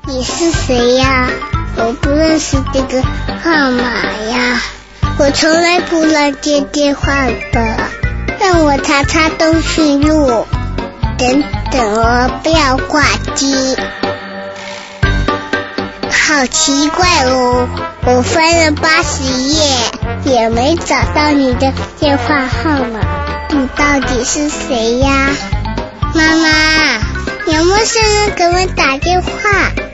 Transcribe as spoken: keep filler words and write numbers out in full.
你是谁呀？我不认识这个号码呀，我从来不乱接电话的，让我查查通讯录。等等哦，不要挂机。好奇怪哦，我翻了八十页也没找到你的电话号码，你到底是谁呀？妈妈，有陌生人给我打电话。